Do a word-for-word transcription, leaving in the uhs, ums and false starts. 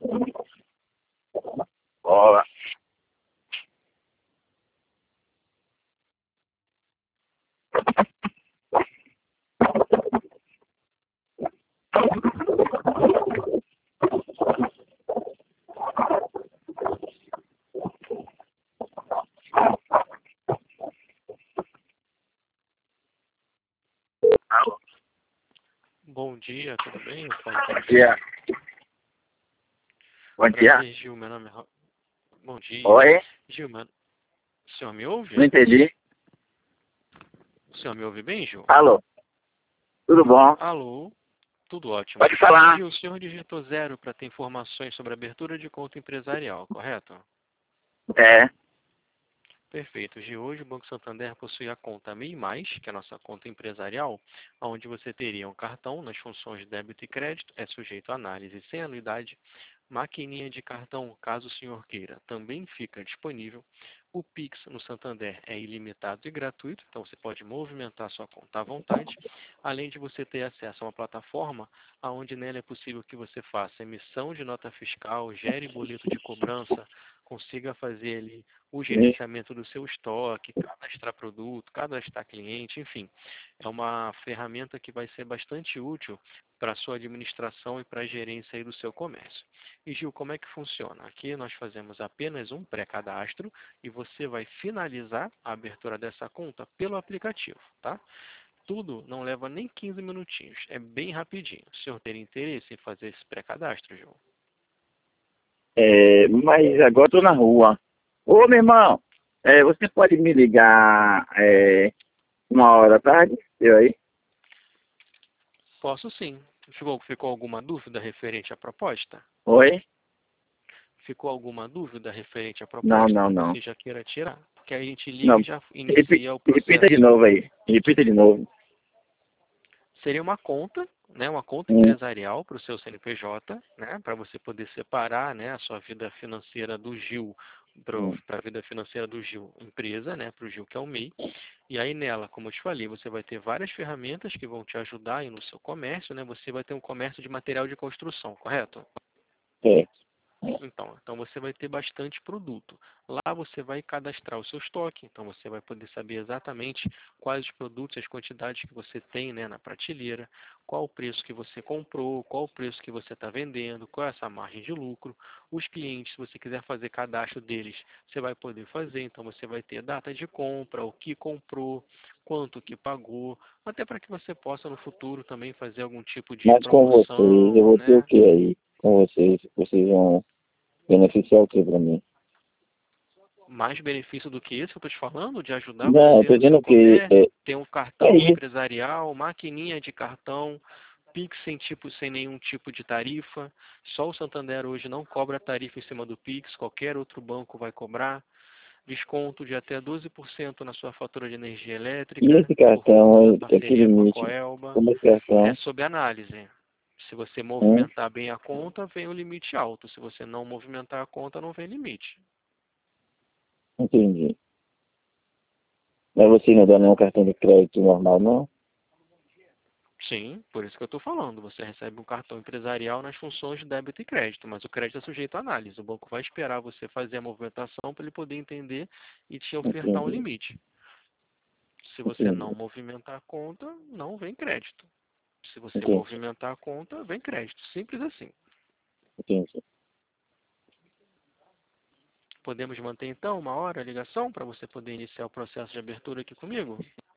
Bola. Alô? Bom dia, tudo bem? Eu falo com Bom o Gil. dia. Bom dia. Prazer, Gil. Meu nome é... Ra- Bom dia. Oi? Gil, meu... o senhor me ouve? Não entendi. O senhor me ouve bem, Gil? Alô? Tudo bom? Alô? Tudo ótimo. Pode falar. Gil, o senhor digitou zero para ter informações sobre abertura de conta empresarial, correto? É. Perfeito, Gil. Hoje o Banco Santander possui a conta MEI Mais, que é a nossa conta empresarial, onde você teria um cartão nas funções de débito e crédito, é sujeito a análise sem anuidade. Maquininha de cartão, caso o senhor queira, também fica disponível. O Pix no Santander é ilimitado e gratuito, então você pode movimentar sua conta à vontade, além de você ter acesso a uma plataforma onde nela é possível que você faça emissão de nota fiscal, gere boleto de cobrança, consiga fazer ali o gerenciamento do seu estoque, cadastrar produto, cadastrar cliente, enfim. É uma ferramenta que vai ser bastante útil para a sua administração e para a gerência aí do seu comércio. E Gil, como é que funciona? Aqui nós fazemos apenas um pré-cadastro e você vai finalizar a abertura dessa conta pelo aplicativo, tá? Tudo não leva nem quinze minutinhos, é bem rapidinho. O senhor teria interesse em fazer esse pré-cadastro, Gil? É, mas agora eu tô na rua. Ô, meu irmão, é, você pode me ligar é, uma hora da tarde? Eu aí? Posso sim. Ficou, ficou alguma dúvida referente à proposta? Oi? Ficou alguma dúvida referente à Não, proposta não, que não. você já queira tirar? Porque a gente liga Não. e já Repi- inicia o Repita de processo. novo aí. Repita de novo. Seria uma conta, né, uma conta Hum, empresarial para o seu C N P J, né, para você poder separar, né, a sua vida financeira do Gil hum. para a vida financeira do Gil empresa, né, para o Gil que é o MEI. E aí nela, como eu te falei, você vai ter várias ferramentas que vão te ajudar aí no seu comércio, né? Você vai ter um comércio de material de construção, correto? É. Então, então você vai ter bastante produto. Lá você vai cadastrar o seu estoque, então você vai poder saber exatamente quais os produtos, as quantidades que você tem, né, na prateleira, qual o preço que você comprou, qual o preço que você está vendendo, qual é essa margem de lucro. Os clientes, se você quiser fazer cadastro deles, você vai poder fazer, então você vai ter data de compra, o que comprou, quanto que pagou, até para que você possa no futuro também fazer algum tipo de Mas com vocês, eu promoção, vou ter o né? que aí? Com vocês, vocês vão beneficiar o que pra mim? Mais benefício do que esse que eu estou te falando, de ajudar Não, eu você tô no seu dizendo que comércio, é, ter um é cartão isso. empresarial, maquininha de cartão, Pix sem, tipo, sem nenhum tipo de tarifa. Só o Santander hoje não cobra tarifa em cima do Pix, qualquer outro banco vai cobrar. Desconto de até doze por cento na sua fatura de energia E elétrica, esse por conta da cartão, é que parceria com a limite? Coelba. Como esse É cartão? sob análise. Se você Hum? movimentar bem a conta, vem o limite alto. Se você não movimentar a conta, não vem limite. Entendi. Mas você não dá nenhum cartão de crédito normal, não? Sim, por isso que eu estou falando. Você recebe um cartão empresarial nas funções de débito e crédito, mas o crédito é sujeito à análise. O banco vai esperar você fazer a movimentação para ele poder entender e te ofertar um Entendi. limite. Se você não Entendi. movimentar a conta, não vem crédito. Se você Entendi. movimentar a conta, vem crédito. Simples assim. Entendi. Podemos manter então uma hora a ligação para você poder iniciar o processo de abertura aqui comigo?